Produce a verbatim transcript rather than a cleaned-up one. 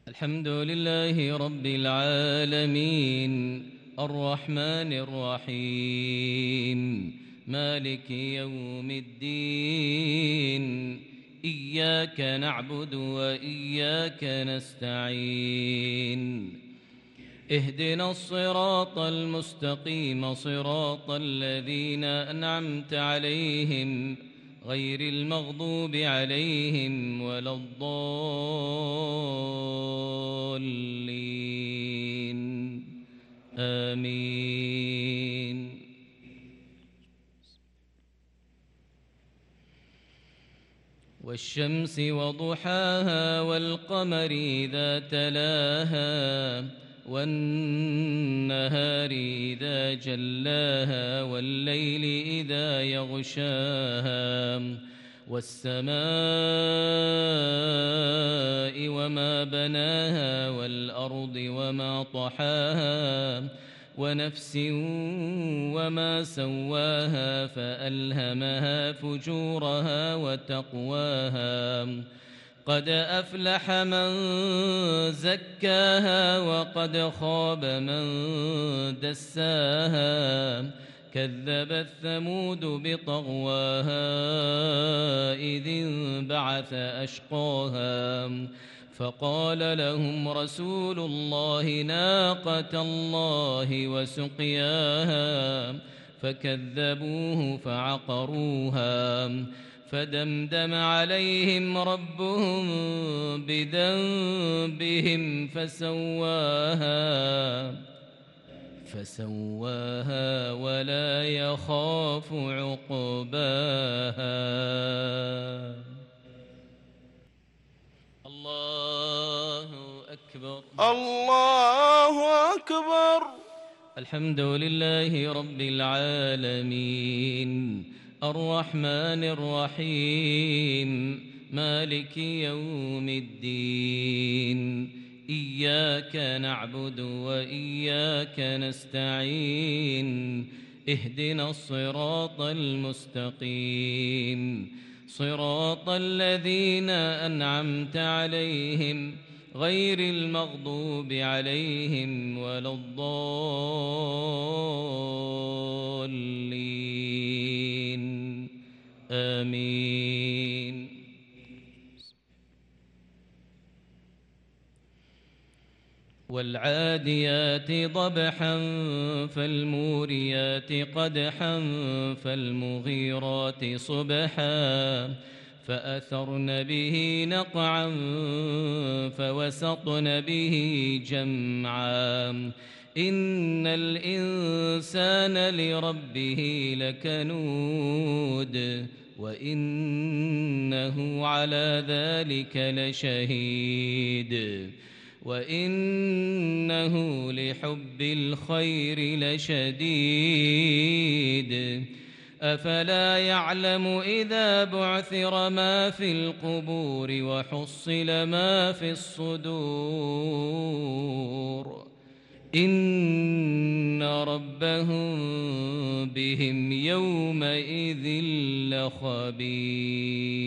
الحمد لله رب العالمين الرحمن الرحيم مالك يوم الدين إياك نعبد وإياك نستعين اهدنا الصراط المستقيم صراط الذين أنعمت عليهم غير المغضوب عليهم ولا الضالين آمين. والشمس وضحاها والقمر إذا تلاها والنهار إذا جلاها والليل إذا يغشاها والسماء وما بناها والأرض وما طحاها ونفس وما سواها فألهمها فجورها وتقواها قد أفلح من زكاها وقد خاب من دساها كذبت ثمود بطغواها إذ انبعث أشقاها فقال لهم رسول الله ناقة الله وسقياها فكذبوه فعقروها فدمدم عليهم ربهم بذنبهم فسواها فسواها ولا يخاف عقباها. الله أكبر الله أكبر. الحمد لله رب العالمين الرحمن الرحيم مالك يوم الدين إياك نعبد وإياك نستعين اهدنا الصراط المستقيم صراط الذين أنعمت عليهم غير المغضوب عليهم ولا الضالين آمين. والعاديات ضبحا فالموريات قدحا فالمغيرات صبحا فأثرن به نقعا فوسطن به جمعا إن الإنسان لربه لكنود وإنه على ذلك لشهيد وإنه لحب الخير لشديد أفلا يعلم إذا بعثر ما في القبور وحصل ما في الصدور إن ربهم بهم يومئذ لخبير.